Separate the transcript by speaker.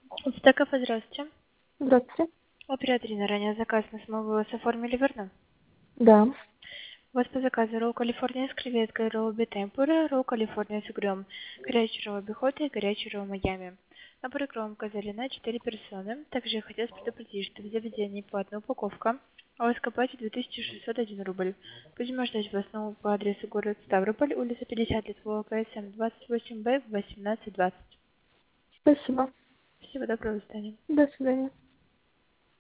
Speaker 1: Стакафа, здравствуйте.
Speaker 2: Здравствуйте.
Speaker 1: Оператор ранее заказ на самого вас оформили, верно?
Speaker 2: Да.
Speaker 1: У вас по заказу ролл Калифорния с креветкой, ролл битемпура, ролл Калифорния с угрем, горячий ролл бихота и горячий ролл Майами. На программу указали на 4 персоны. Также я хотела предупредить, что в заведении платная упаковка, а у вас к оплате 2601 рубль. Будем ждать вас снова по адресу город Ставрополь, улица 50 Литвова, КСМ 28Б 1820.
Speaker 2: Спасибо.
Speaker 1: Всего доброго, до свидания.
Speaker 2: До свидания.